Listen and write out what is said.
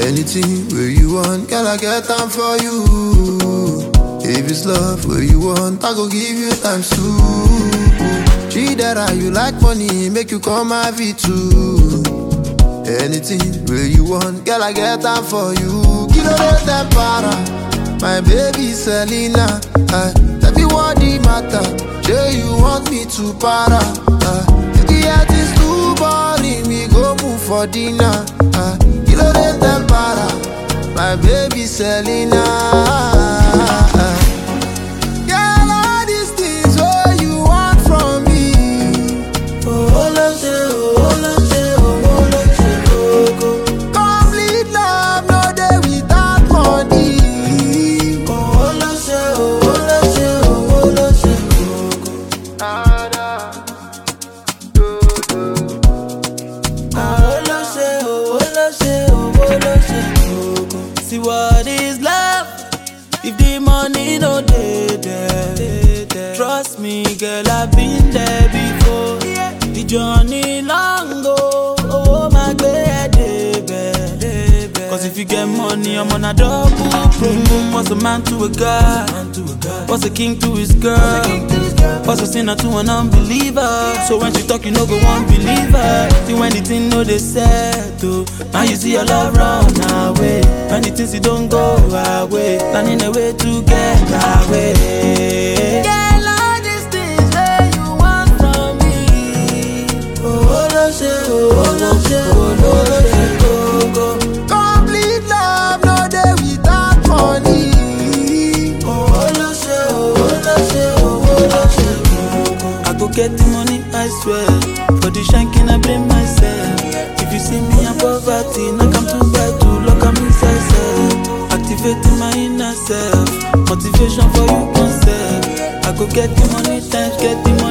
Anything where you want, girl, I get time for you. If it's love where you want, I go give you times two. She that you like money, make you come my V2. Anything where you want, girl, I get time for you. Kilo de tempara, my baby Selena. Tell me what the matter, say you want me to para. The heart is too boring, we go move for dinner. Kilo de tempara, my baby Selena. Girl, all these things what you want from me. Complete love, no day without money. See what is love if the money no dey there. Trust me, girl, I've been there before. The journey long go, oh my God, cause if you get money, I'm on a double. Boom boom, what's a man to a guy? What's a king to his girl? What's a sinner to an unbeliever? So when she talk, you know go one believer. See when the thing know they settle, now you see your love run away. When the things you don't go away, planning a way to get away. Girl, all these things that you want from me. Go. Complete love, no day without money. I go get the money, I swear. For the shanking, I blame myself. If you see me in poverty, I come to buy to lock up inside self. Activating my inner self, motivation for you concept. I go get the money, times get the